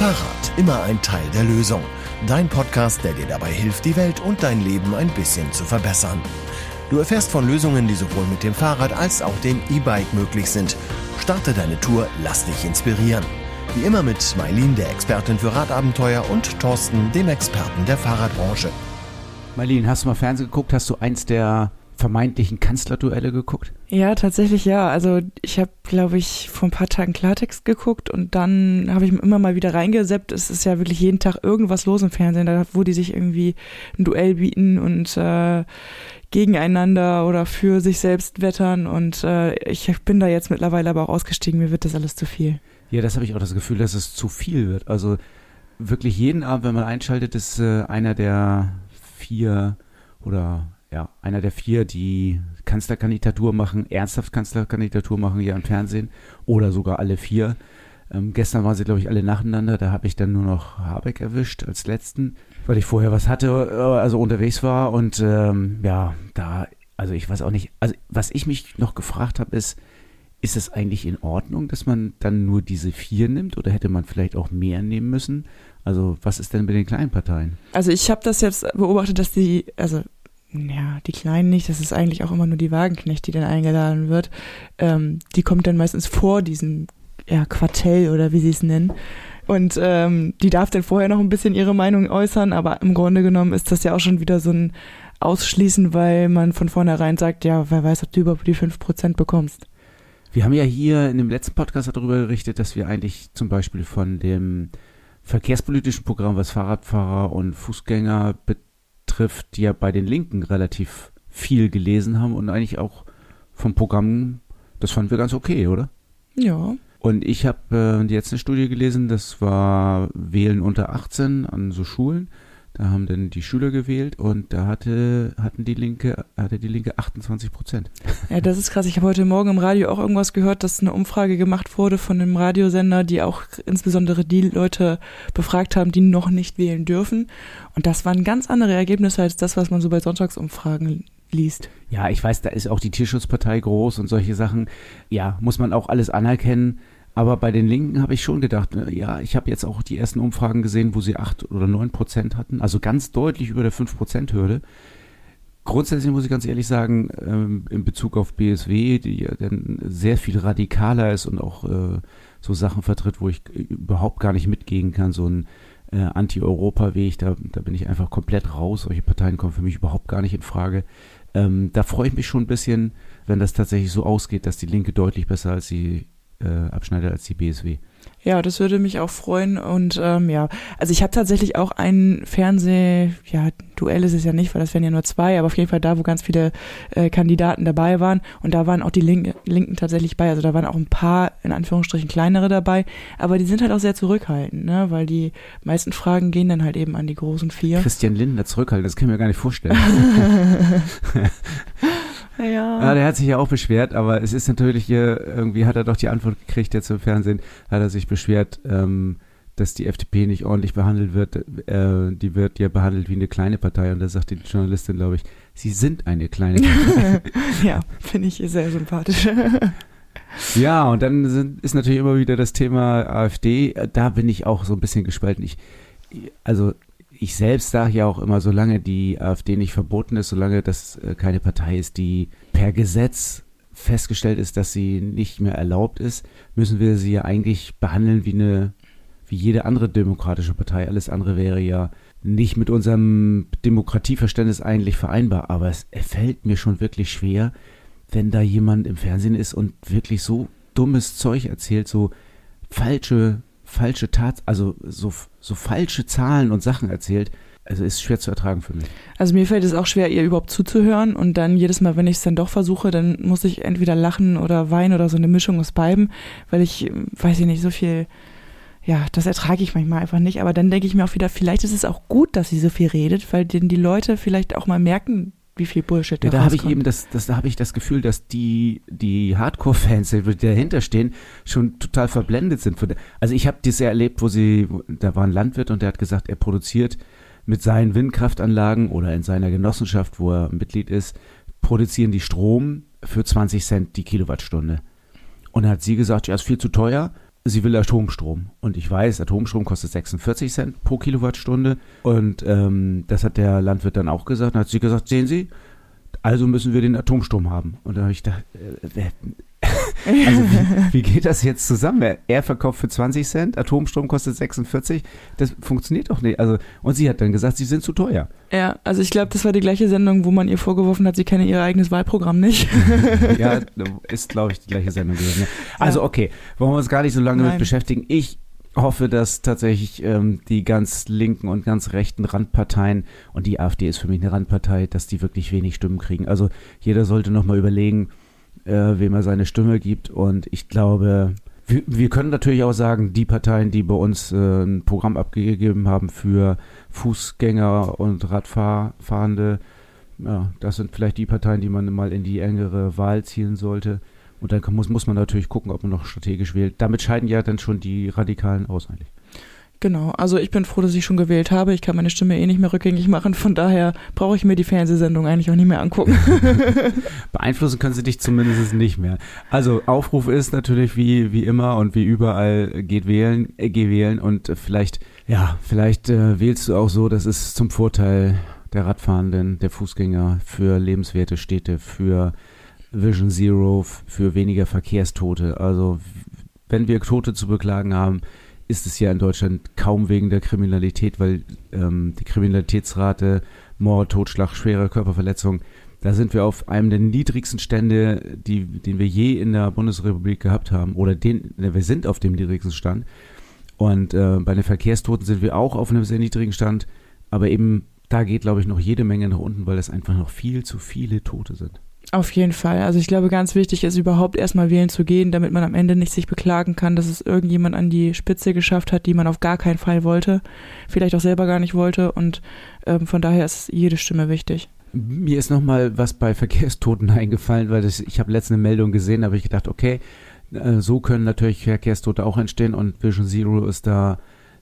Fahrrad, immer ein Teil der Lösung. Dein Podcast, der dir dabei hilft, die Welt und dein Leben ein bisschen zu verbessern. Du erfährst von Lösungen, die sowohl mit dem Fahrrad als auch dem E-Bike möglich sind. Starte deine Tour, lass dich inspirieren. Wie immer mit Maylin, der Expertin für Radabenteuer, und Thorsten, dem Experten der Fahrradbranche. Maylin, hast du mal Fernsehen geguckt? Hast du eins der vermeintlichen Kanzlerduelle geguckt? Ja, tatsächlich ja. Also ich habe, glaube ich, vor ein paar Tagen Klartext geguckt und dann habe ich immer mal wieder reingesappt. Es ist ja wirklich jeden Tag irgendwas los im Fernsehen, da wo die sich irgendwie ein Duell bieten und gegeneinander oder für sich selbst wettern. Und ich bin da jetzt mittlerweile aber auch ausgestiegen. Mir wird das alles zu viel. Ja, das habe ich auch das Gefühl, dass es zu viel wird. Also wirklich jeden Abend, wenn man einschaltet, ist einer der vier, die Kanzlerkandidatur machen, ernsthaft Kanzlerkandidatur machen hier im Fernsehen, oder sogar alle vier. Gestern waren sie, glaube ich, alle nacheinander. Da habe ich dann nur noch Habeck erwischt als letzten, weil ich vorher was hatte, also unterwegs war. Und ich weiß auch nicht. Also was ich mich noch gefragt habe, ist es eigentlich in Ordnung, dass man dann nur diese 4 nimmt, oder hätte man vielleicht auch mehr nehmen müssen? Also was ist denn mit den kleinen Parteien? Also ich habe das jetzt beobachtet, dass die Kleinen nicht, das ist eigentlich auch immer nur die Wagenknecht, die dann eingeladen wird. Die kommt dann meistens vor diesem Quartell oder wie sie es nennen. Und die darf dann vorher noch ein bisschen ihre Meinung äußern, aber im Grunde genommen ist das ja auch schon wieder so ein Ausschließen, weil man von vornherein sagt, ja, wer weiß, ob du überhaupt die 5% bekommst. Wir haben ja hier in dem letzten Podcast darüber berichtet, dass wir eigentlich zum Beispiel von dem verkehrspolitischen Programm, was Fahrradfahrer und Fußgänger betrifft, die ja bei den Linken relativ viel gelesen haben, und eigentlich auch vom Programm, das fanden wir ganz okay, oder? Ja. Und ich habe jetzt eine Studie gelesen, das war Wählen unter 18 an so Schulen. Da haben dann die Schüler gewählt und da hatte die Linke 28%. Ja, das ist krass. Ich habe heute Morgen im Radio auch irgendwas gehört, dass eine Umfrage gemacht wurde von einem Radiosender, die auch insbesondere die Leute befragt haben, die noch nicht wählen dürfen. Und das waren ganz andere Ergebnisse als das, was man so bei Sonntagsumfragen liest. Ja, ich weiß, da ist auch die Tierschutzpartei groß und solche Sachen. Ja, muss man auch alles anerkennen. Aber bei den Linken habe ich schon gedacht, ja, ich habe jetzt auch die ersten Umfragen gesehen, wo sie 8 oder 9% hatten, also ganz deutlich über der 5%-Hürde. Grundsätzlich muss ich ganz ehrlich sagen, in Bezug auf BSW, die ja dann sehr viel radikaler ist und auch so Sachen vertritt, wo ich überhaupt gar nicht mitgehen kann, so ein Anti-Europa-Weg, da bin ich einfach komplett raus. Solche Parteien kommen für mich überhaupt gar nicht in Frage. Da freue ich mich schon ein bisschen, wenn das tatsächlich so ausgeht, dass die Linke deutlich besser als die abschneidet als die BSW. Ja, das würde mich auch freuen. Und also ich habe tatsächlich auch ein Duell ist es ja nicht, weil das wären ja nur 2, aber auf jeden Fall da, wo ganz viele Kandidaten dabei waren, und da waren auch die Linken tatsächlich bei. Also da waren auch ein paar, in Anführungsstrichen, kleinere dabei, aber die sind halt auch sehr zurückhaltend, ne? Weil die meisten Fragen gehen dann halt eben an die großen 4. Christian Lindner zurückhaltend, das kann ich mir gar nicht vorstellen. Ja, der hat sich ja auch beschwert, aber es ist natürlich irgendwie hat er doch die Antwort gekriegt jetzt im Fernsehen, hat er sich beschwert, dass die FDP nicht ordentlich behandelt wird. Die wird ja behandelt wie eine kleine Partei, und da sagt die Journalistin, glaube ich, sie sind eine kleine Partei. Ja, finde ich sehr sympathisch. Ja, und dann ist natürlich immer wieder das Thema AfD, da bin ich auch so ein bisschen gespalten. Ich selbst sage ja auch immer, solange die AfD nicht verboten ist, solange das keine Partei ist, die per Gesetz festgestellt ist, dass sie nicht mehr erlaubt ist, müssen wir sie ja eigentlich behandeln wie jede andere demokratische Partei. Alles andere wäre ja nicht mit unserem Demokratieverständnis eigentlich vereinbar. Aber es fällt mir schon wirklich schwer, wenn da jemand im Fernsehen ist und wirklich so dummes Zeug erzählt, so falsche falsche Zahlen und Sachen erzählt. Also ist schwer zu ertragen für mich. Also mir fällt es auch schwer, ihr überhaupt zuzuhören, und dann jedes Mal, wenn ich es dann doch versuche, dann muss ich entweder lachen oder weinen oder so eine Mischung aus beiden, weil ich, weiß ich nicht, so viel, das ertrage ich manchmal einfach nicht. Aber dann denke ich mir auch wieder, vielleicht ist es auch gut, dass sie so viel redet, weil denn die Leute vielleicht auch mal merken, wie viel Bullshit da da habe ich rauskommt. da habe ich das Gefühl, dass die Hardcore-Fans, die dahinter stehen, schon total verblendet sind. Also ich habe das ja erlebt, da war ein Landwirt und der hat gesagt, er produziert mit seinen Windkraftanlagen oder in seiner Genossenschaft, wo er Mitglied ist, produzieren die Strom für 20 Cent die Kilowattstunde. Und dann hat sie gesagt, ja, ist viel zu teuer. sie will Atomstrom. Und ich weiß, Atomstrom kostet 46 Cent pro Kilowattstunde. Und das hat der Landwirt dann auch gesagt. Dann hat sie gesagt, sehen Sie, also müssen wir den Atomstrom haben. Und dann habe ich gedacht, also wie geht das jetzt zusammen? Er verkauft für 20 Cent, Atomstrom kostet 46. Das funktioniert doch nicht. Also, und sie hat dann gesagt, sie sind zu teuer. Ja, also ich glaube, das war die gleiche Sendung, wo man ihr vorgeworfen hat, sie kenne ihr eigenes Wahlprogramm nicht. Ja, ist, glaube ich, die gleiche Sendung gewesen. Ja. Also okay, wollen wir uns gar nicht so lange damit beschäftigen. Ich hoffe, dass tatsächlich die ganz linken und ganz rechten Randparteien, und die AfD ist für mich eine Randpartei, dass die wirklich wenig Stimmen kriegen. Also jeder sollte nochmal überlegen, wem er seine Stimme gibt. Und ich glaube, wir können natürlich auch sagen, die Parteien, die bei uns ein Programm abgegeben haben für Fußgänger und Radfahrende, ja, das sind vielleicht die Parteien, die man mal in die engere Wahl zielen sollte. Und dann muss man natürlich gucken, ob man noch strategisch wählt. Damit scheiden ja dann schon die Radikalen aus eigentlich. Genau, also ich bin froh, dass ich schon gewählt habe. Ich kann meine Stimme nicht mehr rückgängig machen. Von daher brauche ich mir die Fernsehsendung eigentlich auch nicht mehr angucken. Beeinflussen können sie dich zumindest nicht mehr. Also Aufruf ist natürlich wie immer und wie überall, geh wählen und vielleicht wählst du auch so, das ist zum Vorteil der Radfahrenden, der Fußgänger, für lebenswerte Städte, für Vision Zero, für weniger Verkehrstote. Also wenn wir Tote zu beklagen haben, ist es ja in Deutschland kaum wegen der Kriminalität, weil die Kriminalitätsrate, Mord, Totschlag, schwere Körperverletzung, da sind wir auf einem der niedrigsten Stände, den wir je in der Bundesrepublik gehabt haben, oder wir sind auf dem niedrigsten Stand. Und bei den Verkehrstoten sind wir auch auf einem sehr niedrigen Stand, aber eben da geht, glaube ich, noch jede Menge nach unten, weil es einfach noch viel zu viele Tote sind. Auf jeden Fall. Also ich glaube, ganz wichtig ist überhaupt erstmal wählen zu gehen, damit man am Ende nicht sich beklagen kann, dass es irgendjemand an die Spitze geschafft hat, die man auf gar keinen Fall wollte, vielleicht auch selber gar nicht wollte, und von daher ist jede Stimme wichtig. Mir ist nochmal was bei Verkehrstoten eingefallen, weil ich habe letztens eine Meldung gesehen, da habe ich gedacht, okay, so können natürlich Verkehrstote auch entstehen, und Vision Zero ist da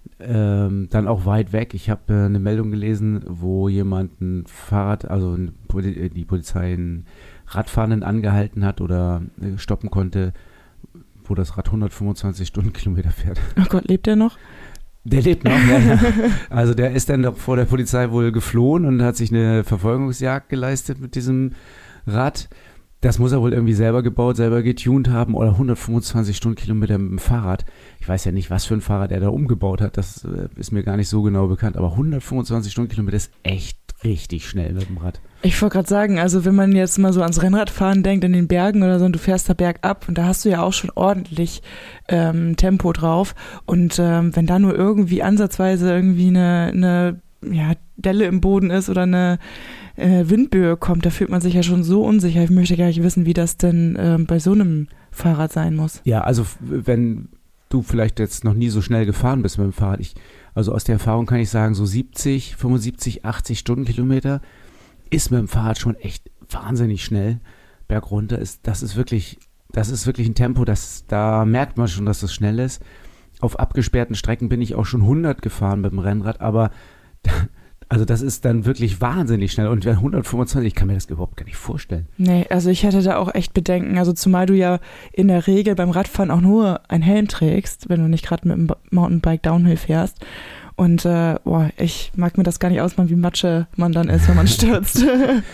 dann auch weit weg. Ich habe eine Meldung gelesen, wo jemand ein Fahrrad, also die Polizei einen Radfahrenden angehalten hat oder stoppen konnte, wo das Rad 125 Stundenkilometer fährt. Oh Gott, lebt der noch? Der lebt noch, ja. Also der ist dann doch vor der Polizei wohl geflohen und hat sich eine Verfolgungsjagd geleistet mit diesem Rad. Das muss er wohl irgendwie selber gebaut, selber getuned haben, oder 125 Stundenkilometer mit dem Fahrrad. Ich weiß ja nicht, was für ein Fahrrad er da umgebaut hat, das ist mir gar nicht so genau bekannt, aber 125 Stundenkilometer ist echt richtig schnell mit dem Rad. Ich wollte gerade sagen, also wenn man jetzt mal so ans Rennradfahren denkt in den Bergen oder so, und du fährst da bergab, und da hast du ja auch schon ordentlich Tempo drauf, und wenn da nur irgendwie ansatzweise irgendwie eine Delle im Boden ist oder eine Windböe kommt, da fühlt man sich ja schon so unsicher. Ich möchte gar nicht wissen, wie das denn bei so einem Fahrrad sein muss. Ja, also wenn du vielleicht jetzt noch nie so schnell gefahren bist mit dem Fahrrad, also aus der Erfahrung kann ich sagen, so 70, 75, 80 Stundenkilometer ist mit dem Fahrrad schon echt wahnsinnig schnell. Bergunter das ist wirklich ein Tempo, da merkt man schon, dass das schnell ist. Auf abgesperrten Strecken bin ich auch schon 100 gefahren mit dem Rennrad, aber also das ist dann wirklich wahnsinnig schnell, und 125, ich kann mir das überhaupt gar nicht vorstellen. Nee, also ich hätte da auch echt Bedenken, also zumal du ja in der Regel beim Radfahren auch nur einen Helm trägst, wenn du nicht gerade mit dem Mountainbike Downhill fährst, und ich mag mir das gar nicht ausmalen, wie Matsche man dann ist, wenn man stürzt.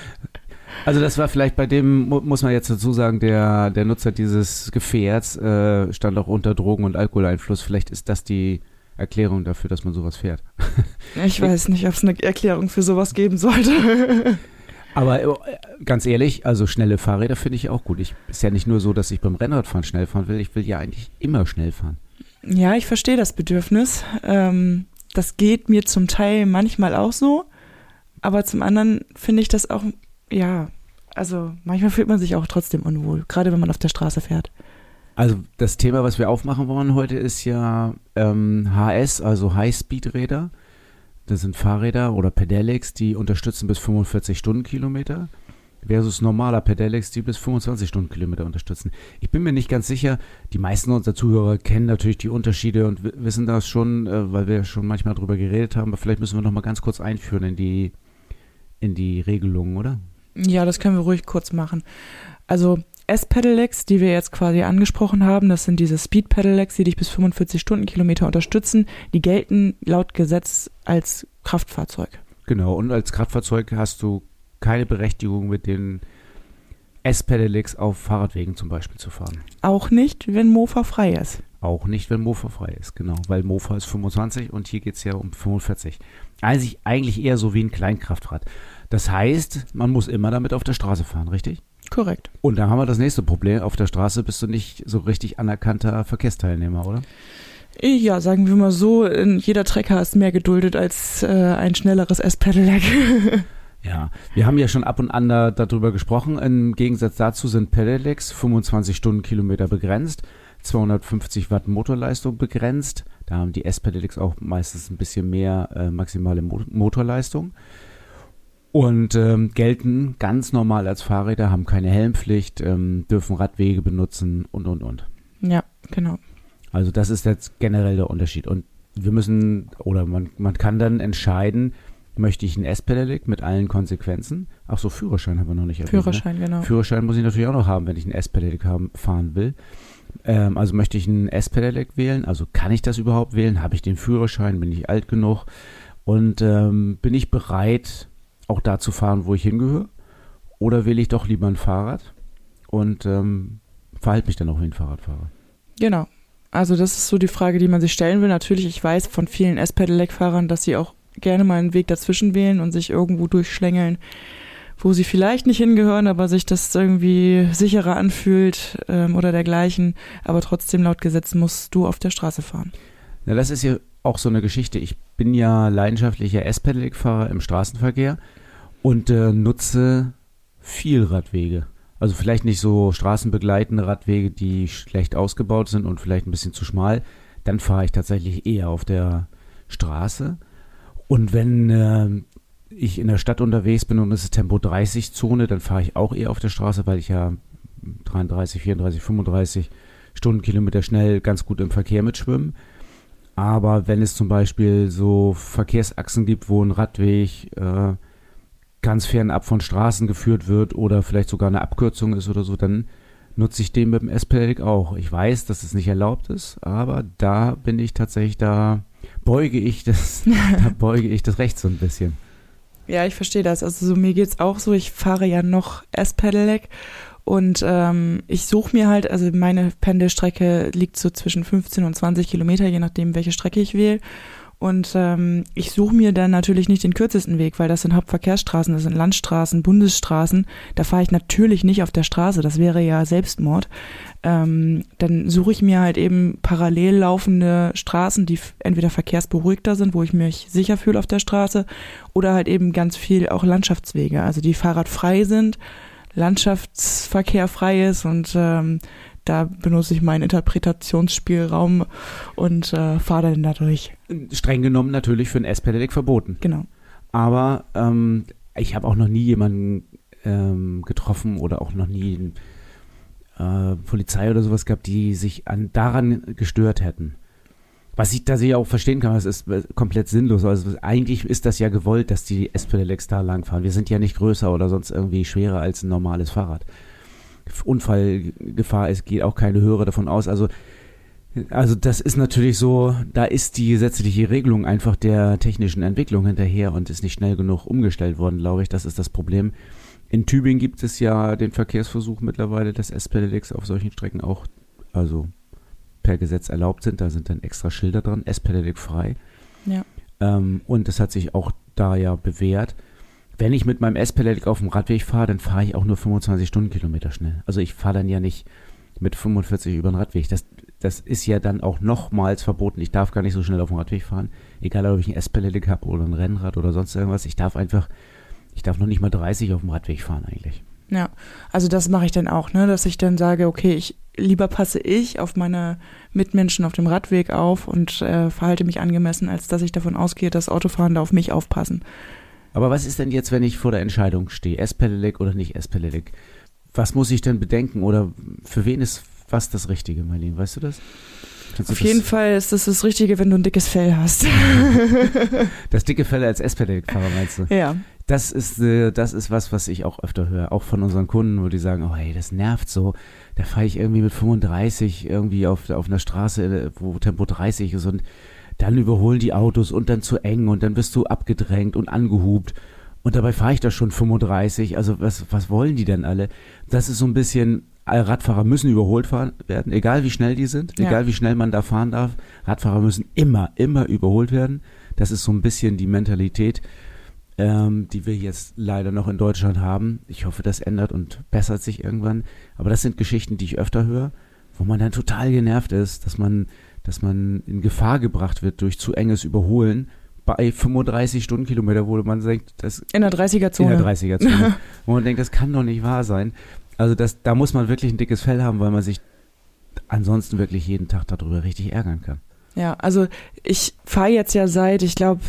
Also das war vielleicht bei dem, muss man jetzt dazu sagen, der Nutzer dieses Gefährts stand auch unter Drogen- und Alkoholeinfluss, vielleicht ist das die Erklärung dafür, dass man sowas fährt. Ich weiß nicht, ob es eine Erklärung für sowas geben sollte. Aber ganz ehrlich, also schnelle Fahrräder finde ich auch gut. Ist ja nicht nur so, dass ich beim Rennradfahren schnell fahren will, ich will ja eigentlich immer schnell fahren. Ja, ich verstehe das Bedürfnis. Das geht mir zum Teil manchmal auch so, aber zum anderen finde ich das auch, also manchmal fühlt man sich auch trotzdem unwohl, gerade wenn man auf der Straße fährt. Also das Thema, was wir aufmachen wollen heute, ist ja HS, also High-Speed-Räder. Das sind Fahrräder oder Pedelecs, die unterstützen bis 45 Stundenkilometer, versus normaler Pedelecs, die bis 25 Stundenkilometer unterstützen. Ich bin mir nicht ganz sicher, die meisten unserer Zuhörer kennen natürlich die Unterschiede und wissen das schon, weil wir schon manchmal drüber geredet haben, aber vielleicht müssen wir noch mal ganz kurz einführen in die Regelungen, oder? Ja, das können wir ruhig kurz machen. Also S-Pedelecs, die wir jetzt quasi angesprochen haben, das sind diese Speed-Pedelecs, die dich bis 45 Stundenkilometer unterstützen, die gelten laut Gesetz als Kraftfahrzeug. Genau, und als Kraftfahrzeug hast du keine Berechtigung, mit den S-Pedelecs auf Fahrradwegen zum Beispiel zu fahren. Auch nicht, wenn Mofa frei ist. Auch nicht, wenn Mofa frei ist, genau, weil Mofa ist 25 und hier geht es ja um 45. Also eigentlich eher so wie ein Kleinkraftrad. Das heißt, man muss immer damit auf der Straße fahren, richtig? Korrekt. Und da haben wir das nächste Problem. Auf der Straße bist du nicht so richtig anerkannter Verkehrsteilnehmer, oder? Ja, sagen wir mal so, jeder Trecker ist mehr geduldet als ein schnelleres S-Pedelec. Ja, wir haben ja schon ab und an darüber gesprochen. Im Gegensatz dazu sind Pedelecs 25 Stundenkilometer begrenzt, 250 Watt Motorleistung begrenzt. Da haben die S-Pedelecs auch meistens ein bisschen mehr maximale Motorleistung. Und gelten ganz normal als Fahrräder, haben keine Helmpflicht, dürfen Radwege benutzen und. Ja, genau. Also das ist jetzt generell der Unterschied. Und wir müssen, oder man kann dann entscheiden, möchte ich ein S-Pedelec mit allen Konsequenzen? Ach so, Führerschein haben wir noch nicht erwähnt. Führerschein, genau. Führerschein muss ich natürlich auch noch haben, wenn ich ein S-Pedelec fahren will. Also möchte ich ein S-Pedelec wählen? Also kann ich das überhaupt wählen? Habe ich den Führerschein? Bin ich alt genug? Und bin ich bereit, auch da zu fahren, wo ich hingehöre? Oder wähle ich doch lieber ein Fahrrad und verhalte mich dann auch wie ein Fahrradfahrer? Genau. Also das ist so die Frage, die man sich stellen will. Natürlich, ich weiß von vielen S-Pedelec-Fahrern, dass sie auch gerne mal einen Weg dazwischen wählen und sich irgendwo durchschlängeln, wo sie vielleicht nicht hingehören, aber sich das irgendwie sicherer anfühlt oder dergleichen. Aber trotzdem laut Gesetz musst du auf der Straße fahren. Na, das ist ja auch so eine Geschichte. Ich bin ja leidenschaftlicher S-Pedelec-Fahrer im Straßenverkehr und nutze viel Radwege. Also vielleicht nicht so straßenbegleitende Radwege, die schlecht ausgebaut sind und vielleicht ein bisschen zu schmal. Dann fahre ich tatsächlich eher auf der Straße. Und wenn ich in der Stadt unterwegs bin und es ist Tempo-30-Zone, dann fahre ich auch eher auf der Straße, weil ich ja 33, 34, 35 Stundenkilometer schnell ganz gut im Verkehr mitschwimme. Aber wenn es zum Beispiel so Verkehrsachsen gibt, wo ein Radweg ganz fernab von Straßen geführt wird oder vielleicht sogar eine Abkürzung ist oder so, dann nutze ich den mit dem S-Pedelec auch. Ich weiß, dass es nicht erlaubt ist, aber da bin ich tatsächlich, da beuge ich das Recht so ein bisschen. Ja, ich verstehe das. Also so mir geht's auch so, ich fahre ja noch S-Pedelec und ich suche mir halt, also meine Pendelstrecke liegt so zwischen 15 und 20 Kilometer, je nachdem, welche Strecke ich wähle. Und ich suche mir dann natürlich nicht den kürzesten Weg, weil das sind Hauptverkehrsstraßen, das sind Landstraßen, Bundesstraßen. Da fahre ich natürlich nicht auf der Straße, das wäre ja Selbstmord. Dann suche ich mir halt eben parallel laufende Straßen, die entweder verkehrsberuhigter sind, wo ich mich sicher fühle auf der Straße, oder halt eben ganz viel auch Landschaftswege, also die fahrradfrei sind, Landschaftsverkehr frei ist und da benutze ich meinen Interpretationsspielraum und fahre dann da durch. Streng genommen natürlich für ein S-Pedelec verboten. Genau. Aber ich habe auch noch nie jemanden getroffen oder auch noch nie Polizei oder sowas gehabt, die sich daran gestört hätten. Was ich da auch verstehen kann, das ist komplett sinnlos. Also eigentlich ist das ja gewollt, dass die S-Pedelecs da langfahren. Wir sind ja nicht größer oder sonst irgendwie schwerer als ein normales Fahrrad. Unfallgefahr geht auch keine höhere davon aus. Also das ist natürlich so, da ist die gesetzliche Regelung einfach der technischen Entwicklung hinterher und ist nicht schnell genug umgestellt worden, glaube ich. Das ist das Problem. In Tübingen gibt es ja den Verkehrsversuch mittlerweile, dass S-Pedelecs auf solchen Strecken auch, also per Gesetz erlaubt sind. Da sind dann extra Schilder dran, S-Pedelec frei. Ja. Und das hat sich auch da ja bewährt. Wenn ich mit meinem S-Pedelec auf dem Radweg fahre, dann fahre ich auch nur 25 Stundenkilometer schnell. Also ich fahre dann ja nicht mit 45 über den Radweg. Das ist ja dann auch nochmals verboten. Ich darf gar nicht so schnell auf dem Radweg fahren. Egal, ob ich ein S-Pedelec habe oder ein Rennrad oder sonst irgendwas. Ich darf noch nicht mal 30 auf dem Radweg fahren eigentlich. Ja, also das mache ich dann auch, ne, dass ich dann sage, okay, lieber passe ich auf meine Mitmenschen auf dem Radweg auf und verhalte mich angemessen, als dass ich davon ausgehe, dass Autofahrende auf mich aufpassen. Aber was ist denn jetzt, wenn ich vor der Entscheidung stehe, S-Pedelec oder nicht S-Pedelec? Was muss ich denn bedenken oder für wen ist was das Richtige, Marlene? Weißt du das? Auf jeden Fall ist das Richtige, wenn du ein dickes Fell hast. Das dicke Fell als S-Pedelec-Fahrer meinst du? Ja. Das ist was ich auch öfter höre, auch von unseren Kunden, wo die sagen, oh hey, das nervt so, da fahre ich irgendwie mit 35 irgendwie auf einer Straße, wo Tempo 30 ist und dann überholen die Autos und dann zu eng und dann wirst du abgedrängt und angehupt und dabei fahre ich da schon 35, also was wollen die denn alle? Das ist so ein bisschen, Radfahrer müssen überholt werden, egal wie schnell die sind, egal wie schnell man da fahren darf, Radfahrer müssen immer überholt werden, das ist so ein bisschen die Mentalität, die wir jetzt leider noch in Deutschland haben. Ich hoffe, das ändert und bessert sich irgendwann. Aber das sind Geschichten, die ich öfter höre, wo man dann total genervt ist, dass man in Gefahr gebracht wird durch zu enges Überholen bei 35 Stundenkilometer, wo man denkt, das in der 30er-Zone. In der 30er-Zone. Wo man denkt, das kann doch nicht wahr sein. Also da muss man wirklich ein dickes Fell haben, weil man sich ansonsten wirklich jeden Tag darüber richtig ärgern kann. Ja, also ich fahre jetzt ja seit, ich glaube,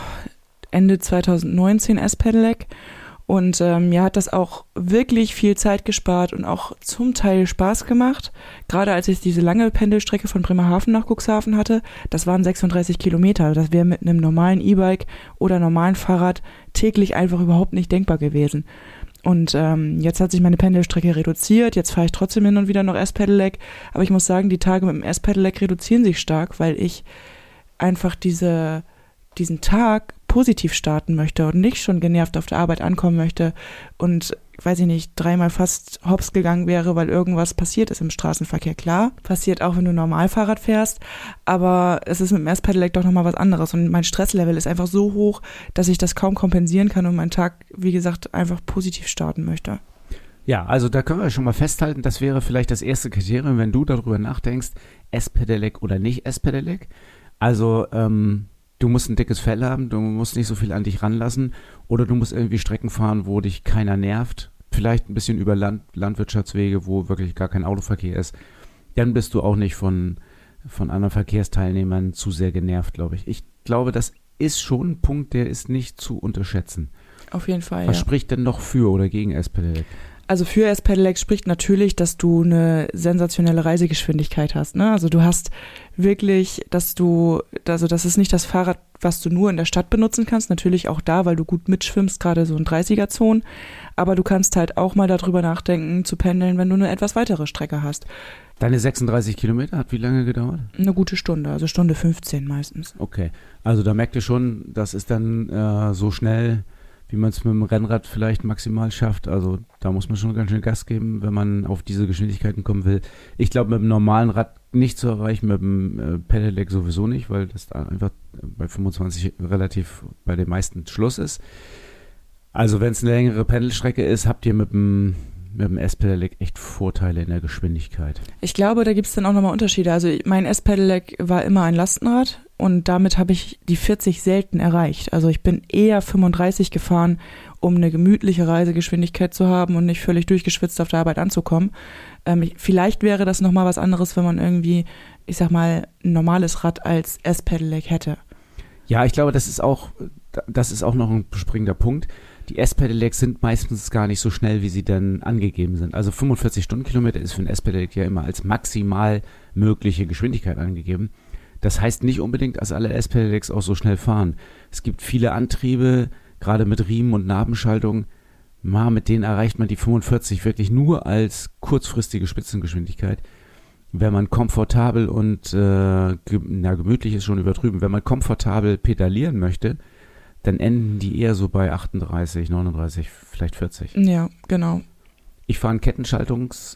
Ende 2019 S-Pedelec und mir hat das auch wirklich viel Zeit gespart und auch zum Teil Spaß gemacht. Gerade als ich diese lange Pendelstrecke von Bremerhaven nach Cuxhaven hatte, das waren 36 Kilometer. Das wäre mit einem normalen E-Bike oder normalen Fahrrad täglich einfach überhaupt nicht denkbar gewesen. Und jetzt hat sich meine Pendelstrecke reduziert, jetzt fahre ich trotzdem hin und wieder noch S-Pedelec, aber ich muss sagen, die Tage mit dem S-Pedelec reduzieren sich stark, weil ich einfach diesen Tag positiv starten möchte und nicht schon genervt auf der Arbeit ankommen möchte und, weiß ich nicht, 3-mal fast hops gegangen wäre, weil irgendwas passiert ist im Straßenverkehr. Klar, passiert auch, wenn du normal Fahrrad fährst, aber es ist mit dem S-Pedelec doch nochmal was anderes und mein Stresslevel ist einfach so hoch, dass ich das kaum kompensieren kann und meinen Tag, wie gesagt, einfach positiv starten möchte. Ja, also da können wir schon mal festhalten, das wäre vielleicht das erste Kriterium, wenn du darüber nachdenkst, S-Pedelec oder nicht S-Pedelec. Also, du musst ein dickes Fell haben, du musst nicht so viel an dich ranlassen oder du musst irgendwie Strecken fahren, wo dich keiner nervt. Vielleicht ein bisschen über Landwirtschaftswege, wo wirklich gar kein Autoverkehr ist. Dann bist du auch nicht von anderen Verkehrsteilnehmern zu sehr genervt, glaube ich. Ich glaube, das ist schon ein Punkt, der ist nicht zu unterschätzen. Auf jeden Fall, Was spricht denn noch für oder gegen S-Pedelec? Also für S-Pedelec spricht natürlich, dass du eine sensationelle Reisegeschwindigkeit hast, ne? Also du hast wirklich, das ist nicht das Fahrrad, was du nur in der Stadt benutzen kannst, natürlich auch da, weil du gut mitschwimmst, gerade so in 30er-Zonen, aber du kannst halt auch mal darüber nachdenken, zu pendeln, wenn du eine etwas weitere Strecke hast. Deine 36 Kilometer hat wie lange gedauert? Eine gute Stunde, also Stunde 15 meistens. Okay, also da merkt ihr schon, das ist dann so schnell, wie man es mit dem Rennrad vielleicht maximal schafft. Also da muss man schon ganz schön Gas geben, wenn man auf diese Geschwindigkeiten kommen will. Ich glaube, mit dem normalen Rad nicht zu erreichen, mit dem Pedelec sowieso nicht, weil das da einfach bei 25 relativ bei den meisten Schluss ist. Also wenn es eine längere Pendelstrecke ist, habt ihr mit dem S-Pedelec echt Vorteile in der Geschwindigkeit. Ich glaube, da gibt es dann auch nochmal Unterschiede. Also mein S-Pedelec war immer ein Lastenrad und damit habe ich die 40 selten erreicht. Also ich bin eher 35 gefahren, um eine gemütliche Reisegeschwindigkeit zu haben und nicht völlig durchgeschwitzt auf der Arbeit anzukommen. Vielleicht wäre das nochmal was anderes, wenn man irgendwie, ich sag mal, ein normales Rad als S-Pedelec hätte. Ja, ich glaube, das ist auch noch ein springender Punkt. Die S-Pedelecs sind meistens gar nicht so schnell, wie sie dann angegeben sind. Also 45 Stundenkilometer ist für ein S-Pedelec ja immer als maximal mögliche Geschwindigkeit angegeben. Das heißt nicht unbedingt, dass alle S-Pedelecs auch so schnell fahren. Es gibt viele Antriebe, gerade mit Riemen und Nabenschaltung, mit denen erreicht man die 45 wirklich nur als kurzfristige Spitzengeschwindigkeit. Wenn man komfortabel und gemütlich ist schon übertrieben, wenn man komfortabel pedalieren möchte, dann enden die eher so bei 38, 39, vielleicht 40. Ja, genau. Ich fahre ein Kettenschaltungs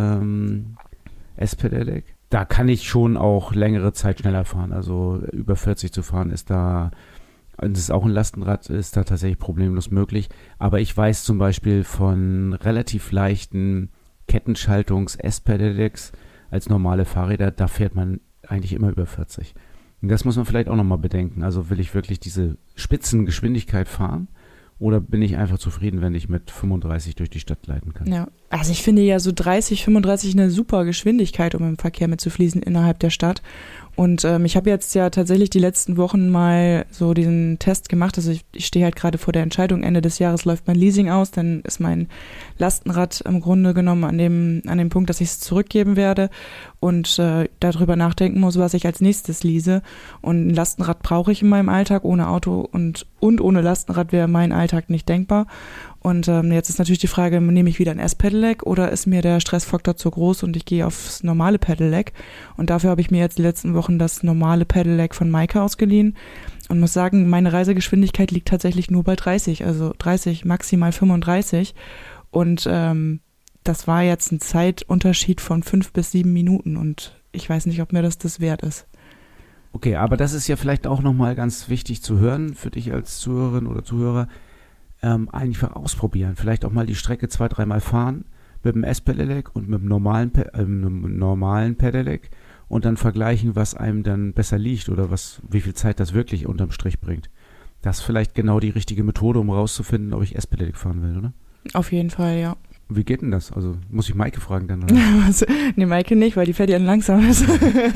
S-Pedelec. Da kann ich schon auch längere Zeit schneller fahren. Also über 40 zu fahren ist da, das ist auch ein Lastenrad, ist da tatsächlich problemlos möglich. Aber ich weiß zum Beispiel von relativ leichten Kettenschaltungs-S-Pedelecs als normale Fahrräder, da fährt man eigentlich immer über 40. Und das muss man vielleicht auch nochmal bedenken. Also will ich wirklich diese Spitzengeschwindigkeit fahren oder bin ich einfach zufrieden, wenn ich mit 35 durch die Stadt leiten kann? Ja, also ich finde ja so 30, 35 eine super Geschwindigkeit, um im Verkehr mitzufließen innerhalb der Stadt. Und ich habe jetzt ja tatsächlich die letzten Wochen mal so diesen Test gemacht. Also ich stehe halt gerade vor der Entscheidung, Ende des Jahres läuft mein Leasing aus, dann ist mein Lastenrad im Grunde genommen an dem Punkt, dass ich es zurückgeben werde und darüber nachdenken muss, was ich als nächstes lease. Und ein Lastenrad brauche ich in meinem Alltag ohne Auto und und ohne Lastenrad wäre mein Alltag nicht denkbar. Und jetzt ist natürlich die Frage, nehme ich wieder ein S-Pedelec oder ist mir der Stressfaktor zu groß und ich gehe aufs normale Pedelec. Und dafür habe ich mir jetzt die letzten Wochen das normale Pedelec von Maike ausgeliehen und muss sagen, meine Reisegeschwindigkeit liegt tatsächlich nur bei 30, also 30, maximal 35. Und das war jetzt ein Zeitunterschied von 5 bis 7 Minuten und ich weiß nicht, ob mir das wert ist. Okay, aber das ist ja vielleicht auch nochmal ganz wichtig zu hören für dich als Zuhörerin oder Zuhörer. Einfach ausprobieren. Vielleicht auch mal die Strecke 2-3 Mal fahren mit dem S-Pedelec und mit dem normalen Pedelec und dann vergleichen, was einem dann besser liegt oder wie viel Zeit das wirklich unterm Strich bringt. Das ist vielleicht genau die richtige Methode, um rauszufinden, ob ich S-Pedelec fahren will, oder? Auf jeden Fall, ja. Wie geht denn das? Also muss ich Maike fragen dann, oder? Nee, Maike nicht, weil die fährt ja langsam ist.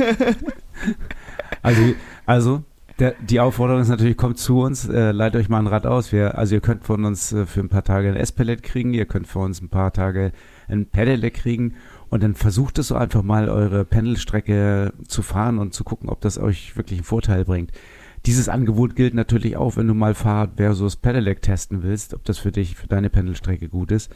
Also die Aufforderung ist natürlich, kommt zu uns, leiht euch mal ein Rad aus. Ihr könnt von uns für ein paar Tage ein S-Pedelec kriegen, ihr könnt von uns ein paar Tage ein Pedelec kriegen und dann versucht es so einfach mal, eure Pendelstrecke zu fahren und zu gucken, ob das euch wirklich einen Vorteil bringt. Dieses Angebot gilt natürlich auch, wenn du mal Fahrrad versus Pedelec testen willst, ob das für dich, für deine Pendelstrecke gut ist.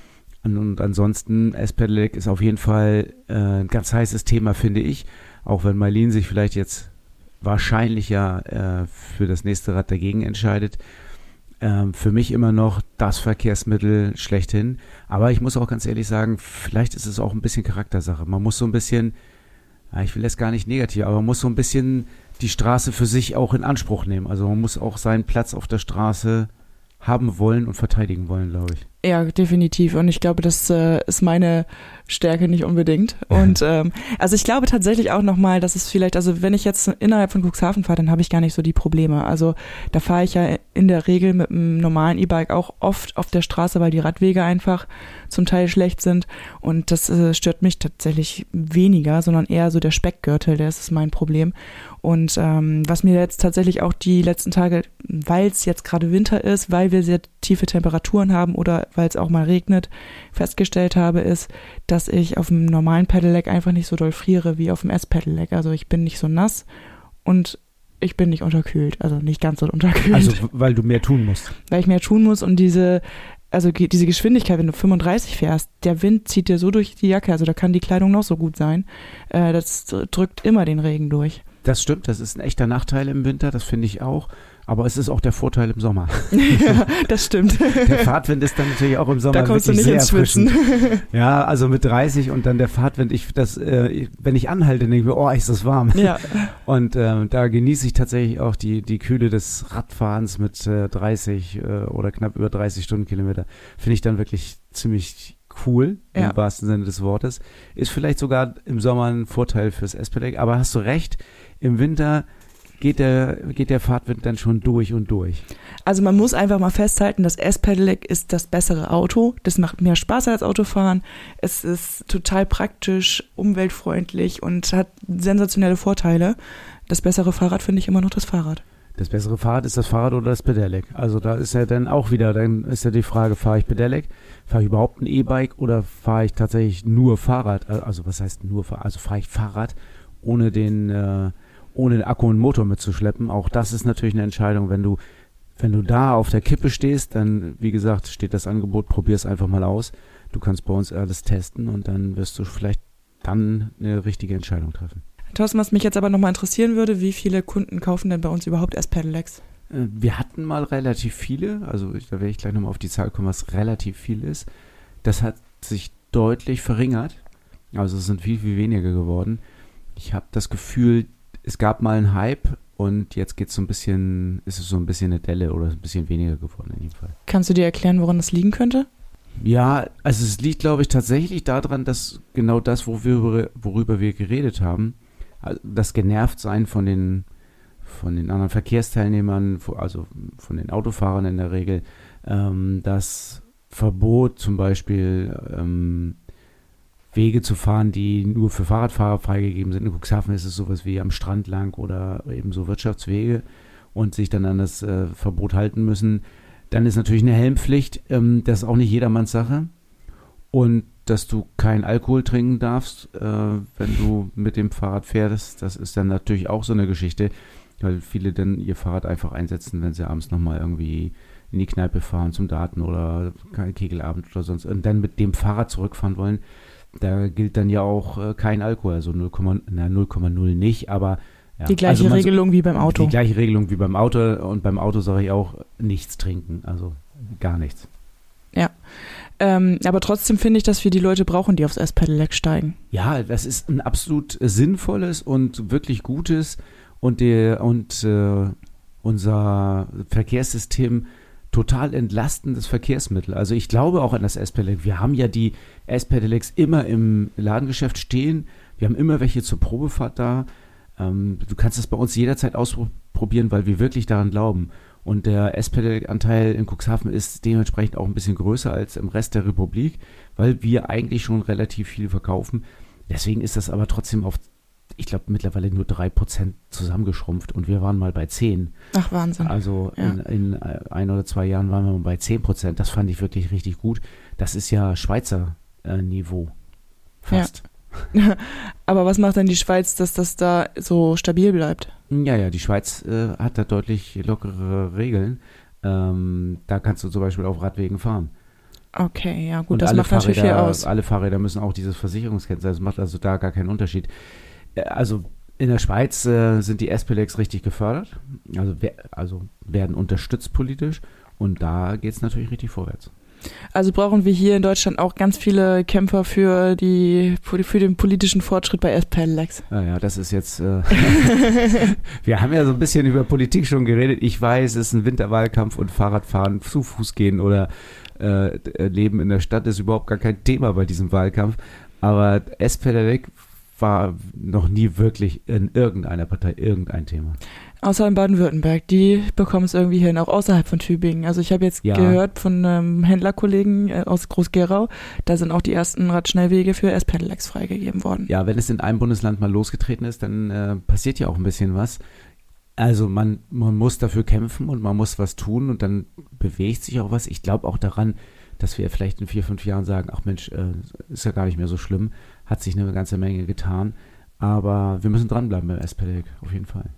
Und ansonsten, S-Pedelec ist auf jeden Fall ein ganz heißes Thema, finde ich, auch wenn Marlene sich vielleicht jetzt wahrscheinlich für das nächste Rad dagegen entscheidet. Für mich immer noch das Verkehrsmittel schlechthin. Aber ich muss auch ganz ehrlich sagen, vielleicht ist es auch ein bisschen Charaktersache. Man muss so ein bisschen, ich will das gar nicht negativ, aber man muss so ein bisschen die Straße für sich auch in Anspruch nehmen. Also man muss auch seinen Platz auf der Straße haben wollen und verteidigen wollen, glaube ich. Ja, definitiv. Und ich glaube, das ist meine Stärke nicht unbedingt. Und also ich glaube tatsächlich auch nochmal, dass es vielleicht, also wenn ich jetzt innerhalb von Cuxhaven fahre, dann habe ich gar nicht so die Probleme. Also da fahre ich ja in der Regel mit einem normalen E-Bike auch oft auf der Straße, weil die Radwege einfach zum Teil schlecht sind. Und das stört mich tatsächlich weniger, sondern eher so der Speckgürtel, das ist mein Problem. Und was mir jetzt tatsächlich auch die letzten Tage, weil es jetzt gerade Winter ist, weil wir sehr tiefe Temperaturen haben oder weil es auch mal regnet, festgestellt habe, ist, dass ich auf dem normalen Pedelec einfach nicht so doll friere wie auf dem S-Pedelec. Also ich bin nicht so nass und ich bin nicht unterkühlt, also nicht ganz so unterkühlt. Also weil du mehr tun musst. Weil ich mehr tun muss und diese Geschwindigkeit, wenn du 35 fährst, der Wind zieht dir so durch die Jacke, also da kann die Kleidung noch so gut sein, das drückt immer den Regen durch. Das stimmt, das ist ein echter Nachteil im Winter, das finde ich auch. Aber es ist auch der Vorteil im Sommer. Ja, das stimmt. Der Fahrtwind ist dann natürlich auch im Sommer da kommst wirklich du nicht sehr ins Schwitzen. Ja, also mit 30 und dann der Fahrtwind. Wenn ich anhalte, denke ich mir, oh, ist das warm. Ja. Und da genieße ich tatsächlich auch die Kühle des Radfahrens mit 30 oder knapp über 30 Stundenkilometer. Finde ich dann wirklich ziemlich cool, im wahrsten Sinne des Wortes. Ist vielleicht sogar im Sommer ein Vorteil fürs S-Pedelec, aber hast du recht, im Winter geht der Fahrtwind dann schon durch und durch. Also man muss einfach mal festhalten, das S-Pedelec ist das bessere Auto. Das macht mehr Spaß als Autofahren. Es ist total praktisch, umweltfreundlich und hat sensationelle Vorteile. Das bessere Fahrrad finde ich immer noch das Fahrrad. Das bessere Fahrrad ist das Fahrrad oder das Pedelec. Also da ist ja dann auch wieder, dann ist ja die Frage, fahre ich Pedelec, fahre ich überhaupt ein E-Bike oder fahre ich tatsächlich nur Fahrrad? Also was heißt nur Fahrrad? Also fahre ich Fahrrad ohne den Akku und Motor mitzuschleppen. Auch das ist natürlich eine Entscheidung. Wenn du da auf der Kippe stehst, dann, wie gesagt, steht das Angebot, probier es einfach mal aus. Du kannst bei uns alles testen und dann wirst du vielleicht dann eine richtige Entscheidung treffen. Thorsten, was mich jetzt aber nochmal interessieren würde, wie viele Kunden kaufen denn bei uns überhaupt S-Pedelecs? Wir hatten mal relativ viele, also da werde ich gleich nochmal auf die Zahl kommen, was relativ viel ist. Das hat sich deutlich verringert, also es sind viel, viel weniger geworden. Ich habe das Gefühl, es gab mal einen Hype und jetzt ist es so ein bisschen eine Delle oder ein bisschen weniger geworden in jedem Fall. Kannst du dir erklären, woran das liegen könnte? Ja, also es liegt, glaube ich, tatsächlich daran, dass genau das, worüber wir geredet haben, also das Genervtsein von den anderen Verkehrsteilnehmern, also von den Autofahrern in der Regel, das Verbot zum Beispiel Wege zu fahren, die nur für Fahrradfahrer freigegeben sind. In Cuxhaven ist es sowas wie am Strand lang oder eben so Wirtschaftswege und sich dann an das Verbot halten müssen. Dann ist natürlich eine Helmpflicht, das ist auch nicht jedermanns Sache. Und dass du keinen Alkohol trinken darfst, wenn du mit dem Fahrrad fährst, das ist dann natürlich auch so eine Geschichte. weil viele dann ihr Fahrrad einfach einsetzen, wenn sie abends nochmal irgendwie in die Kneipe fahren zum Daten oder Kegelabend oder sonst und dann mit dem Fahrrad zurückfahren wollen. Da gilt dann ja auch kein Alkohol, also 0,0 nicht, aber ja. Die gleiche Regelung wie beim Auto. Die gleiche Regelung wie beim Auto und beim Auto sage ich auch nichts trinken, also gar nichts. Ja, aber trotzdem finde ich, dass wir die Leute brauchen, die aufs S-Pedelec steigen. Ja, das ist ein absolut sinnvolles und wirklich gutes und unser Verkehrssystem total entlastendes Verkehrsmittel. Also ich glaube auch an das S-Pedelec. Wir haben ja die S-Pedelecs immer im Ladengeschäft stehen. Wir haben immer welche zur Probefahrt da. Du kannst das bei uns jederzeit ausprobieren, weil wir wirklich daran glauben. Und der S-Pedelec-Anteil in Cuxhaven ist dementsprechend auch ein bisschen größer als im Rest der Republik, weil wir eigentlich schon relativ viel verkaufen. Deswegen ist das aber trotzdem auf, ich glaube, mittlerweile nur 3% zusammengeschrumpft und wir waren mal bei 10%. Ach, Wahnsinn. Also ja. in 1 oder 2 Jahren waren wir mal bei 10%. Das fand ich wirklich richtig gut. Das ist ja Schweizer Niveau. Fast. Ja. Aber was macht denn die Schweiz, dass das da so stabil bleibt? Ja, die Schweiz hat da deutlich lockere Regeln. Da kannst du zum Beispiel auf Radwegen fahren. Okay, ja gut, und das macht natürlich viel aus. Alle Fahrräder müssen auch dieses Versicherungskennzeichen, das macht also da gar keinen Unterschied. Also in der Schweiz sind die S-Pedelecs richtig gefördert, also werden unterstützt politisch und da geht es natürlich richtig vorwärts. Also brauchen wir hier in Deutschland auch ganz viele Kämpfer für den politischen Fortschritt bei S-Pedelecs. Ja, das ist jetzt, wir haben ja so ein bisschen über Politik schon geredet. Ich weiß, es ist ein Winterwahlkampf und Fahrradfahren, zu Fuß gehen oder Leben in der Stadt ist überhaupt gar kein Thema bei diesem Wahlkampf. Aber S-Pedelec war noch nie wirklich in irgendeiner Partei irgendein Thema. Außer in Baden-Württemberg, die bekommen es irgendwie hin, auch außerhalb von Tübingen. Also ich habe jetzt gehört von einem Händlerkollegen aus Groß-Gerau, da sind auch die ersten Radschnellwege für S-Pedelecs freigegeben worden. Ja, wenn es in einem Bundesland mal losgetreten ist, dann passiert ja auch ein bisschen was. Also man muss dafür kämpfen und man muss was tun und dann bewegt sich auch was. Ich glaube auch daran, dass wir vielleicht in 4-5 Jahren sagen, ach Mensch, ist ja gar nicht mehr so schlimm, hat sich eine ganze Menge getan. Aber wir müssen dranbleiben beim S-Pedelec, auf jeden Fall.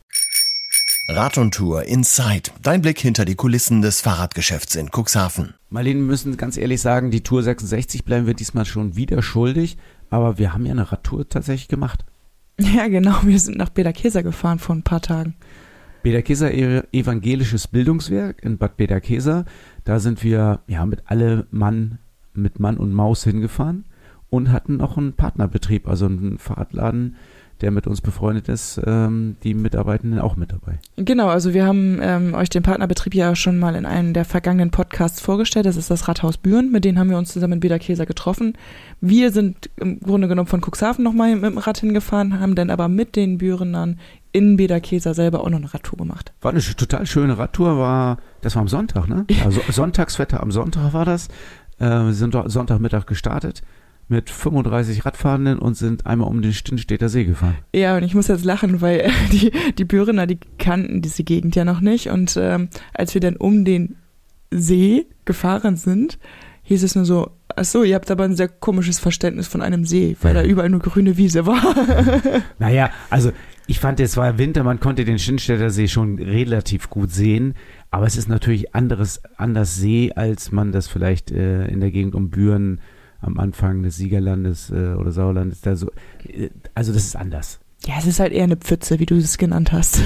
Rad und Tour Inside. Dein Blick hinter die Kulissen des Fahrradgeschäfts in Cuxhaven. Marlene, wir müssen ganz ehrlich sagen, die Tour 66 bleiben wir diesmal schon wieder schuldig, aber wir haben ja eine Radtour tatsächlich gemacht. Ja, genau. Wir sind nach Bederkesa gefahren vor ein paar Tagen. Bederkesa Evangelisches Bildungswerk in Bad Bederkesa. Da sind wir mit Mann und Maus hingefahren und hatten noch einen Partnerbetrieb, also einen Fahrradladen, der mit uns befreundet ist, die Mitarbeitenden auch mit dabei. Genau, also wir haben euch den Partnerbetrieb ja schon mal in einem der vergangenen Podcasts vorgestellt. Das ist das Rathaus Büren, mit denen haben wir uns zusammen in Bederkesa getroffen. Wir sind im Grunde genommen von Cuxhaven nochmal mit dem Rad hingefahren, haben dann aber mit den Bürenern in Bederkesa selber auch noch eine Radtour gemacht. War eine total schöne Radtour, das war am Sonntag, ne? Also Sonntagswetter am Sonntag war das. Wir sind Sonntagmittag gestartet mit 35 Radfahrenden und sind einmal um den Stinnstedter See gefahren. Ja, und ich muss jetzt lachen, weil die Bürener, die kannten diese Gegend ja noch nicht. Und als wir dann um den See gefahren sind, hieß es nur so, ach so, ihr habt aber ein sehr komisches Verständnis von einem See, weil da überall nur grüne Wiese war. Naja, also ich fand, es war Winter, man konnte den Stinnstedter See schon relativ gut sehen, aber es ist natürlich anders See, als man das vielleicht in der Gegend um Büren am Anfang des Siegerlandes oder Sauerlandes, also das ist anders. Ja, es ist halt eher eine Pfütze, wie du es genannt hast.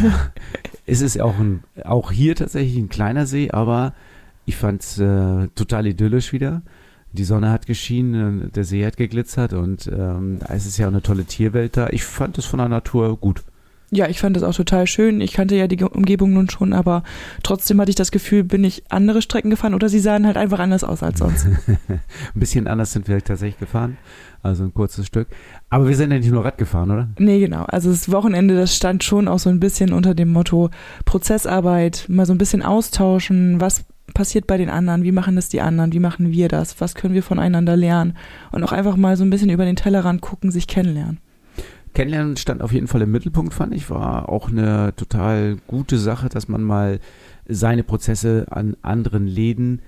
Es ist auch hier tatsächlich ein kleiner See, aber ich fand es total idyllisch wieder. Die Sonne hat geschienen, der See hat geglitzert und da ist es ja auch eine tolle Tierwelt da. Ich fand es von der Natur gut. Ja, ich fand das auch total schön. Ich kannte ja die Umgebung nun schon, aber trotzdem hatte ich das Gefühl, bin ich andere Strecken gefahren oder sie sahen halt einfach anders aus als sonst. Ein bisschen anders sind wir tatsächlich gefahren, also ein kurzes Stück. Aber wir sind ja nicht nur Rad gefahren, oder? Nee, genau. Also das Wochenende, das stand schon auch so ein bisschen unter dem Motto Prozessarbeit, mal so ein bisschen austauschen, was passiert bei den anderen, wie machen das die anderen, wie machen wir das, was können wir voneinander lernen und auch einfach mal so ein bisschen über den Tellerrand gucken, sich kennenlernen. Kennenlernen stand auf jeden Fall im Mittelpunkt, fand ich. War auch eine total gute Sache, dass man mal seine Prozesse an anderen Läden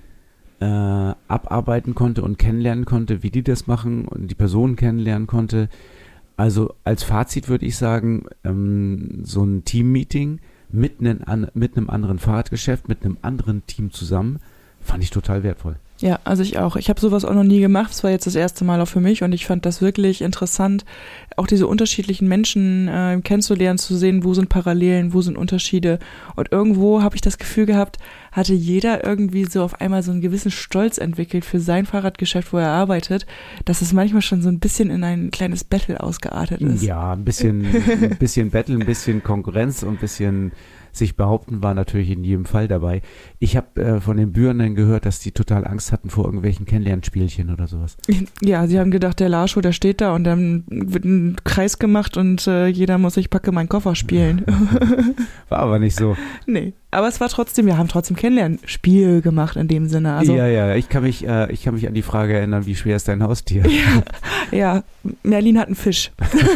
abarbeiten konnte und kennenlernen konnte, wie die das machen und die Personen kennenlernen konnte. Also als Fazit würde ich sagen, so ein Team-Meeting mit einem anderen Fahrradgeschäft, mit einem anderen Team zusammen, fand ich total wertvoll. Ja, also ich auch. Ich habe sowas auch noch nie gemacht. Es war jetzt das erste Mal auch für mich und ich fand das wirklich interessant, auch diese unterschiedlichen Menschen kennenzulernen, zu sehen, wo sind Parallelen, wo sind Unterschiede. Und irgendwo habe ich das Gefühl gehabt, hatte jeder irgendwie so auf einmal so einen gewissen Stolz entwickelt für sein Fahrradgeschäft, wo er arbeitet, dass es manchmal schon so ein bisschen in ein kleines Battle ausgeartet ist. Ja, ein bisschen Battle, ein bisschen Konkurrenz und ein bisschen sich behaupten war natürlich in jedem Fall dabei. Ich habe von den Bührenden gehört, dass die total Angst hatten vor irgendwelchen Kennenlernspielchen oder sowas. Ja, sie haben gedacht, der Lascho, der steht da und dann wird ein Kreis gemacht und jeder muss ich packe meinen Koffer spielen. War aber nicht so. Nee, aber es war trotzdem, wir haben trotzdem Kennenlernspiel gemacht in dem Sinne. Also, ja, ich kann mich an die Frage erinnern, wie schwer ist dein Haustier? Ja, Merlin hat einen Fisch.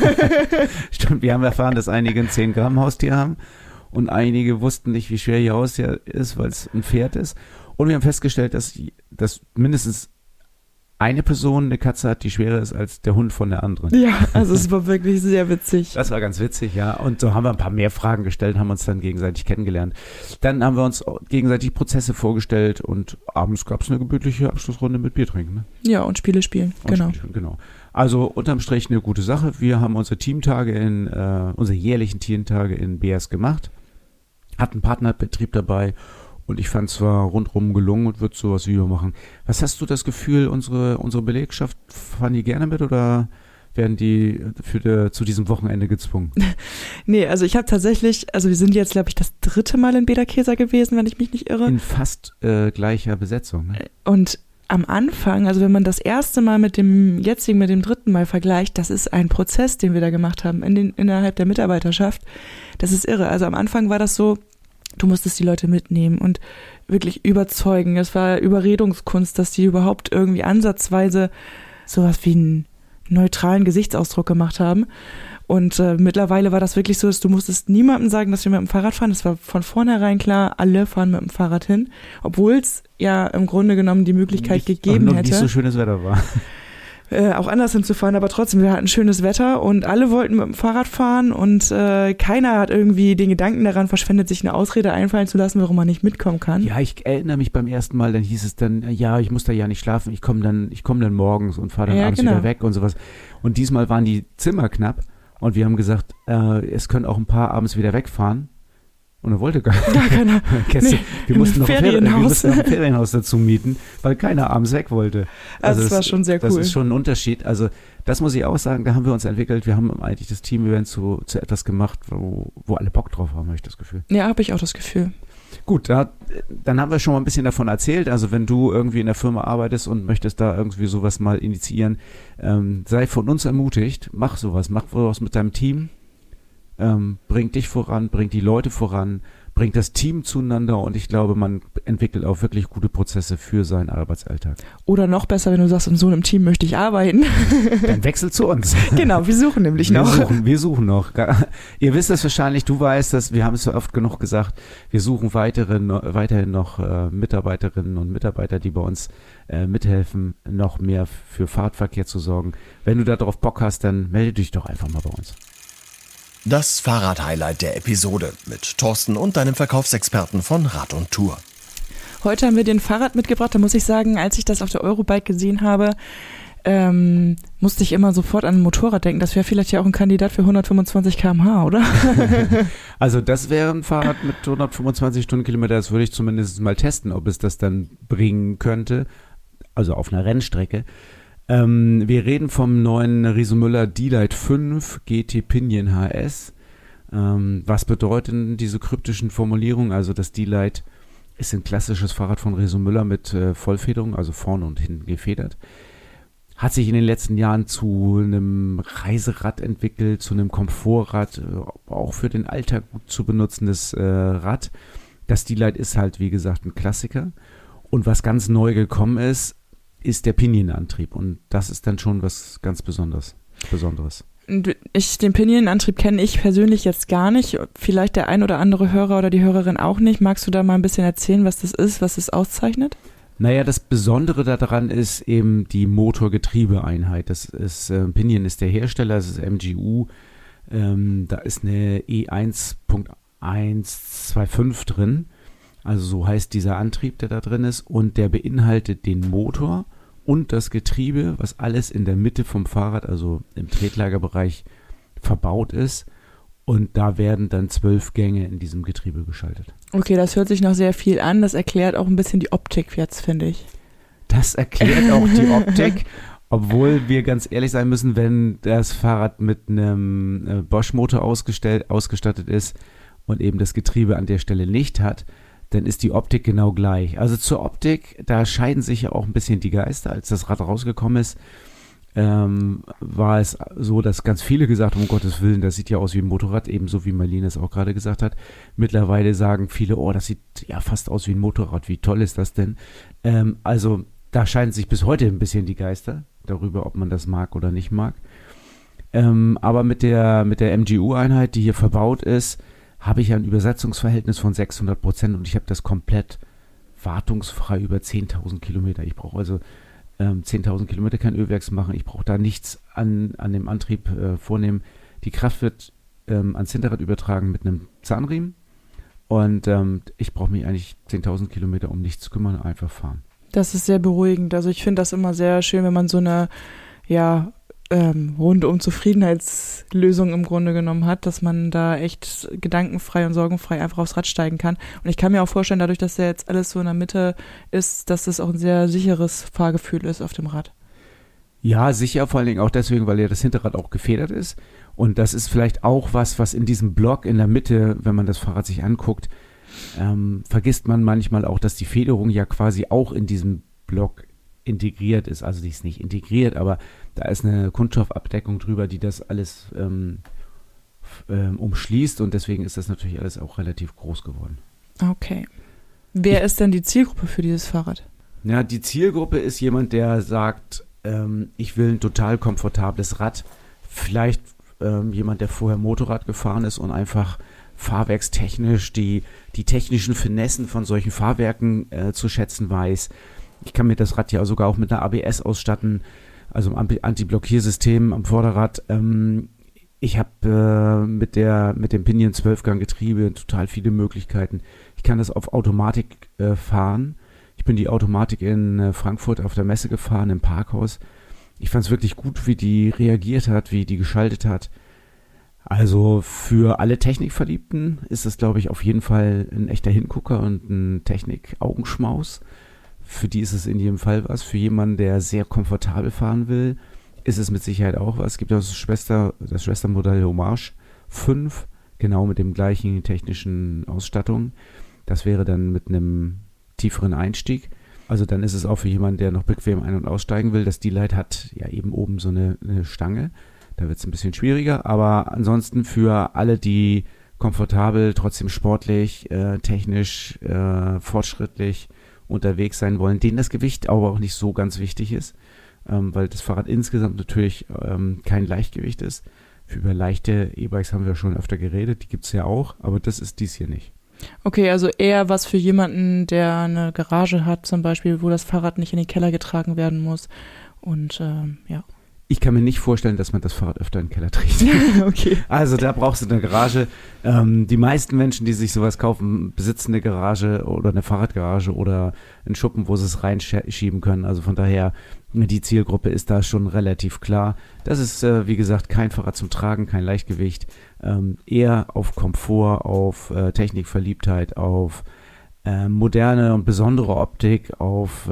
Stimmt, wir haben erfahren, dass einige ein 10 Gramm Haustier haben. Und einige wussten nicht, wie schwer ihr Haustier ist, weil es ein Pferd ist. Und wir haben festgestellt, dass mindestens eine Person eine Katze hat, die schwerer ist als der Hund von der anderen. Ja, also es war wirklich sehr witzig. Das war ganz witzig, ja. Und so haben wir ein paar mehr Fragen gestellt, haben uns dann gegenseitig kennengelernt. Dann haben wir uns gegenseitig Prozesse vorgestellt und abends gab es eine gemütliche Abschlussrunde mit Bier trinken. Ne? Ja, und Spiele spielen, genau. Genau. Also unterm Strich eine gute Sache. Wir haben unsere Teamtage unsere jährlichen Teamtage in BS gemacht. Hat einen Partnerbetrieb dabei und ich fand es war rundherum gelungen und würde sowas wieder machen. Was hast du das Gefühl, unsere Belegschaft, fahren die gerne mit oder werden die zu diesem Wochenende gezwungen? Nee, also ich habe tatsächlich, also wir sind jetzt, glaube ich, das 3. Mal in Bederkesa gewesen, wenn ich mich nicht irre. In fast gleicher Besetzung. Ne? Und am Anfang, also wenn man das erste Mal mit dem jetzigen, mit dem 3. Mal vergleicht, das ist ein Prozess, den wir da gemacht haben innerhalb der Mitarbeiterschaft. Das ist irre. Also am Anfang war das so, du musstest die Leute mitnehmen und wirklich überzeugen. Es war Überredungskunst, dass die überhaupt irgendwie ansatzweise sowas wie einen neutralen Gesichtsausdruck gemacht haben. Und mittlerweile war das wirklich so, dass du musstest niemandem sagen, dass wir mit dem Fahrrad fahren. Das war von vornherein klar, alle fahren mit dem Fahrrad hin. Obwohl es ja im Grunde genommen die Möglichkeit gegeben hätte. Nicht so schönes Wetter war. Auch anders hinzufahren, aber trotzdem, wir hatten schönes Wetter und alle wollten mit dem Fahrrad fahren und keiner hat irgendwie den Gedanken daran verschwendet, sich eine Ausrede einfallen zu lassen, warum man nicht mitkommen kann. Ja, ich erinnere mich beim ersten Mal, dann hieß es dann, ja, ich muss da ja nicht schlafen, ich komme dann morgens und fahre dann abends wieder weg und sowas. Und diesmal waren die Zimmer knapp und wir haben gesagt, es können auch ein paar abends wieder wegfahren. Und er wollte gar keiner. Wir mussten noch ein Ferienhaus dazu mieten, weil keiner abends weg wollte. Also das war schon sehr cool. Das ist schon ein Unterschied. Also das muss ich auch sagen, da haben wir uns entwickelt. Wir haben eigentlich das Team-Event zu etwas gemacht, wo alle Bock drauf haben, habe ich das Gefühl. Ja, habe ich auch das Gefühl. Gut, dann haben wir schon mal ein bisschen davon erzählt. Also wenn du irgendwie in der Firma arbeitest und möchtest da irgendwie sowas mal initiieren, sei von uns ermutigt, mach sowas mit deinem Team. Bringt dich voran, bringt die Leute voran, bringt das Team zueinander und ich glaube, man entwickelt auch wirklich gute Prozesse für seinen Arbeitsalltag. Oder noch besser, wenn du sagst, in so einem Team möchte ich arbeiten. Dann wechsel zu uns. Genau, wir suchen nämlich noch. Wir suchen noch. Ihr wisst es wahrscheinlich, du weißt das, wir haben es so oft genug gesagt, wir suchen weiterhin noch Mitarbeiterinnen und Mitarbeiter, die bei uns mithelfen, noch mehr für Fahrradverkehr zu sorgen. Wenn du da drauf Bock hast, dann melde dich doch einfach mal bei uns. Das Fahrrad-Highlight der Episode mit Thorsten und deinem Verkaufsexperten von Rad und Tour. Heute haben wir den Fahrrad mitgebracht. Da muss ich sagen, als ich das auf der Eurobike gesehen habe, musste ich immer sofort an ein Motorrad denken. Das wäre vielleicht ja auch ein Kandidat für 125 km/h, oder? Also das wäre ein Fahrrad mit 125 Stundenkilometer. Das würde ich zumindest mal testen, ob es das dann bringen könnte. Also auf einer Rennstrecke. Wir reden vom neuen Riso Müller D-Lite 5 GT Pinion HS. Was bedeuten diese kryptischen Formulierungen? Also das D-Lite ist ein klassisches Fahrrad von Riso Müller mit Vollfederung, also vorne und hinten gefedert. Hat sich in den letzten Jahren zu einem Reiserad entwickelt, zu einem Komfortrad, auch für den Alltag gut zu benutzendes Rad. Das D-Lite ist halt, wie gesagt, ein Klassiker. Und was ganz neu gekommen ist der Pinion-Antrieb. Und das ist dann schon was ganz Besonderes. Den Pinion-Antrieb kenne ich persönlich jetzt gar nicht. Vielleicht der ein oder andere Hörer oder die Hörerin auch nicht. Magst du da mal ein bisschen erzählen, was das ist, was es auszeichnet? Naja, das Besondere daran ist eben die Motor-Getriebe-Einheit. Das ist, Pinion ist der Hersteller, das ist MGU. Da ist eine E1.125 drin. Also so heißt dieser Antrieb, der da drin ist. Und der beinhaltet den Motor und das Getriebe, was alles in der Mitte vom Fahrrad, also im Tretlagerbereich, verbaut ist. Und da werden dann 12 Gänge in diesem Getriebe geschaltet. Okay, das hört sich noch sehr viel an. Das erklärt auch ein bisschen die Optik jetzt, finde ich. Das erklärt auch die Optik, obwohl wir ganz ehrlich sein müssen, wenn das Fahrrad mit einem Bosch-Motor ausgestattet ist und eben das Getriebe an der Stelle nicht hat, dann ist die Optik genau gleich. Also zur Optik, da scheiden sich ja auch ein bisschen die Geister. Als das Rad rausgekommen ist, war es so, dass ganz viele gesagt haben, um Gottes Willen, das sieht ja aus wie ein Motorrad, ebenso wie Marlene es auch gerade gesagt hat. Mittlerweile sagen viele, oh, das sieht ja fast aus wie ein Motorrad, wie toll ist das denn? Also da scheiden sich bis heute ein bisschen die Geister darüber, ob man das mag oder nicht mag. Aber mit der MGU-Einheit, die hier verbaut ist, habe ich ja ein Übersetzungsverhältnis von 600% und ich habe das komplett wartungsfrei über 10.000 Kilometer. Ich brauche also 10.000 Kilometer kein Ölwerks machen. Ich brauche da nichts an dem Antrieb vornehmen. Die Kraft wird ans Hinterrad übertragen mit einem Zahnriemen und ich brauche mich eigentlich 10.000 Kilometer um nichts kümmern, einfach fahren. Das ist sehr beruhigend. Also ich finde das immer sehr schön, wenn man so eine, rundum Zufriedenheitslösung im Grunde genommen hat, dass man da echt gedankenfrei und sorgenfrei einfach aufs Rad steigen kann. Und ich kann mir auch vorstellen, dadurch, dass ja jetzt alles so in der Mitte ist, dass das auch ein sehr sicheres Fahrgefühl ist auf dem Rad. Ja, sicher, vor allen Dingen auch deswegen, weil ja das Hinterrad auch gefedert ist. Und das ist vielleicht auch was in diesem Block in der Mitte, wenn man das Fahrrad sich anguckt, vergisst man manchmal auch, dass die Federung ja quasi auch in diesem Block integriert ist. Also die ist nicht integriert, aber da ist eine Kunststoffabdeckung drüber, die das alles umschließt und deswegen ist das natürlich alles auch relativ groß geworden. Okay. Wer ist denn die Zielgruppe für dieses Fahrrad? Ja, die Zielgruppe ist jemand, der sagt, ich will ein total komfortables Rad. Vielleicht jemand, der vorher Motorrad gefahren ist und einfach fahrwerkstechnisch die technischen Finessen von solchen Fahrwerken zu schätzen weiß. Ich kann mir das Rad ja sogar auch mit einer ABS ausstatten, also ein Anti-Blockiersystem am Vorderrad. Ich habe mit dem Pinion 12-Gang-Getriebe total viele Möglichkeiten. Ich kann das auf Automatik fahren. Ich bin die Automatik in Frankfurt auf der Messe gefahren, im Parkhaus. Ich fand es wirklich gut, wie die reagiert hat, wie die geschaltet hat. Also für alle Technikverliebten ist es, glaube ich, auf jeden Fall ein echter Hingucker und ein Technik-Augenschmaus. Für die ist es in jedem Fall was. Für jemanden, der sehr komfortabel fahren will, ist es mit Sicherheit auch was. Es gibt auch das Schwestermodell Hommage 5, genau mit dem gleichen technischen Ausstattung. Das wäre dann mit einem tieferen Einstieg. Also dann ist es auch für jemanden, der noch bequem ein- und aussteigen will. Das D-Light hat ja eben oben so eine Stange. Da wird es ein bisschen schwieriger. Aber ansonsten für alle, die komfortabel, trotzdem sportlich, technisch, fortschrittlich unterwegs sein wollen, denen das Gewicht aber auch nicht so ganz wichtig ist, weil das Fahrrad insgesamt natürlich kein Leichtgewicht ist. Über leichte E-Bikes haben wir schon öfter geredet, die gibt es ja auch, aber das ist dies hier nicht. Okay, also eher was für jemanden, der eine Garage hat zum Beispiel, wo das Fahrrad nicht in den Keller getragen werden muss und ja. Ich kann mir nicht vorstellen, dass man das Fahrrad öfter in den Keller trägt. Okay. Also da brauchst du eine Garage. Die meisten Menschen, die sich sowas kaufen, besitzen eine Garage oder eine Fahrradgarage oder einen Schuppen, wo sie es reinschieben können. Also von daher, die Zielgruppe ist da schon relativ klar. Das ist, wie gesagt, kein Fahrrad zum Tragen, kein Leichtgewicht. Eher auf Komfort, auf Technikverliebtheit, auf moderne und besondere Optik, auf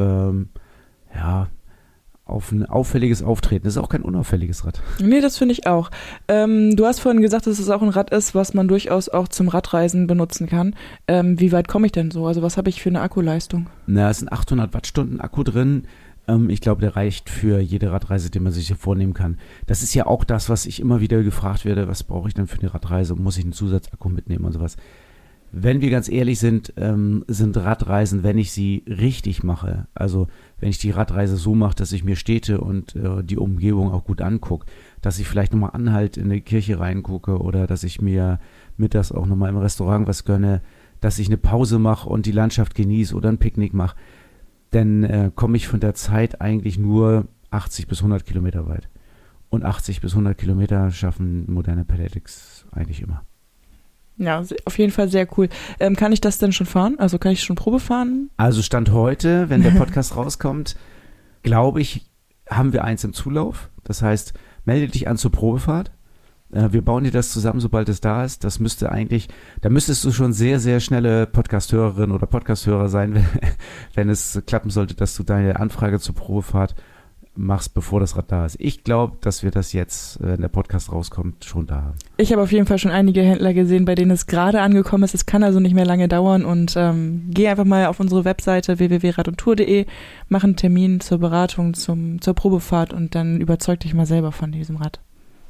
ein auffälliges Auftreten. Das ist auch kein unauffälliges Rad. Nee, das finde ich auch. Du hast vorhin gesagt, dass es auch ein Rad ist, was man durchaus auch zum Radreisen benutzen kann. Wie weit komme ich denn so? Also was habe ich für eine Akkuleistung? Na, es sind 800 Wattstunden Akku drin. Ich glaube, der reicht für jede Radreise, die man sich hier vornehmen kann. Das ist ja auch das, was ich immer wieder gefragt werde. Was brauche ich denn für eine Radreise? Muss ich einen Zusatzakku mitnehmen und sowas? Wenn wir ganz ehrlich sind, sind Radreisen, wenn ich sie richtig mache, also wenn ich die Radreise so mache, dass ich mir Städte und die Umgebung auch gut angucke, dass ich vielleicht nochmal Anhalt in eine Kirche reingucke oder dass ich mir mittags auch nochmal im Restaurant was gönne, dass ich eine Pause mache und die Landschaft genieße oder ein Picknick mache, dann komme ich von der Zeit eigentlich nur 80 bis 100 Kilometer weit. Und 80 bis 100 Kilometer schaffen moderne Pedelecs eigentlich immer. Ja, auf jeden Fall sehr cool. Kann ich das denn schon fahren? Also kann ich schon Probe fahren? Also Stand heute, wenn der Podcast rauskommt, glaube ich, haben wir eins im Zulauf. Das heißt, melde dich an zur Probefahrt. Wir bauen dir das zusammen, sobald es da ist. Das müsste eigentlich, da müsstest du schon sehr, sehr schnelle Podcast-Hörerin oder Podcast-Hörer sein, wenn es klappen sollte, dass du deine Anfrage zur Probefahrt machst, bevor das Rad da ist. Ich glaube, dass wir das jetzt, wenn der Podcast rauskommt, schon da haben. Ich habe auf jeden Fall schon einige Händler gesehen, bei denen es gerade angekommen ist. Es kann also nicht mehr lange dauern und geh einfach mal auf unsere Webseite www.radundtour.de, mach einen Termin zur Beratung, zur Probefahrt und dann überzeug dich mal selber von diesem Rad.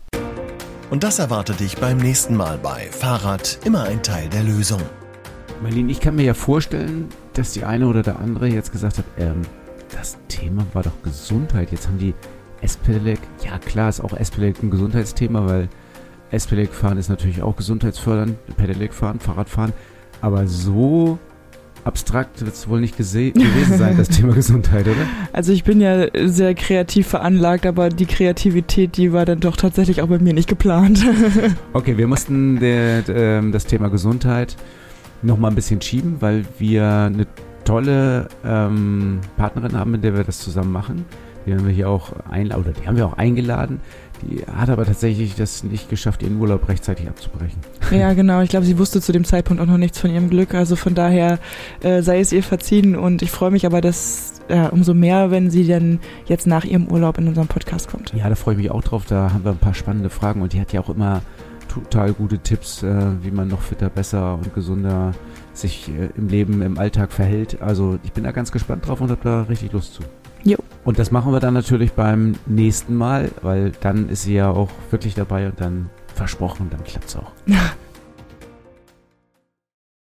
Und das erwartet dich beim nächsten Mal bei Fahrrad, immer ein Teil der Lösung. Marlene, ich kann mir ja vorstellen, dass die eine oder der andere jetzt gesagt hat, das Thema war doch Gesundheit. Jetzt haben die S-Pedelec, ja klar ist auch S-Pedelec ein Gesundheitsthema, weil S-Pedelec fahren ist natürlich auch gesundheitsfördernd, Pedelec fahren, Fahrradfahren, aber so abstrakt wird es wohl nicht gewesen sein, das Thema Gesundheit, oder? Also ich bin ja sehr kreativ veranlagt, aber die Kreativität, die war dann doch tatsächlich auch bei mir nicht geplant. Okay, wir mussten das Thema Gesundheit noch mal ein bisschen schieben, weil wir eine tolle Partnerin haben, mit der wir das zusammen machen. Die haben wir hier auch eingeladen. Die hat aber tatsächlich das nicht geschafft, ihren Urlaub rechtzeitig abzubrechen. Ja, genau. Ich glaube, sie wusste zu dem Zeitpunkt auch noch nichts von ihrem Glück. Also von daher sei es ihr verziehen. Und ich freue mich aber, dass umso mehr, wenn sie dann jetzt nach ihrem Urlaub in unseren Podcast kommt. Ja, da freue ich mich auch drauf. Da haben wir ein paar spannende Fragen. Und die hat ja auch immer total gute Tipps, wie man noch fitter, besser und gesunder sich im Leben, im Alltag verhält. Also ich bin da ganz gespannt drauf und habe da richtig Lust zu. Jo. Und das machen wir dann natürlich beim nächsten Mal, weil dann ist sie ja auch wirklich dabei und dann versprochen, dann klappt's auch.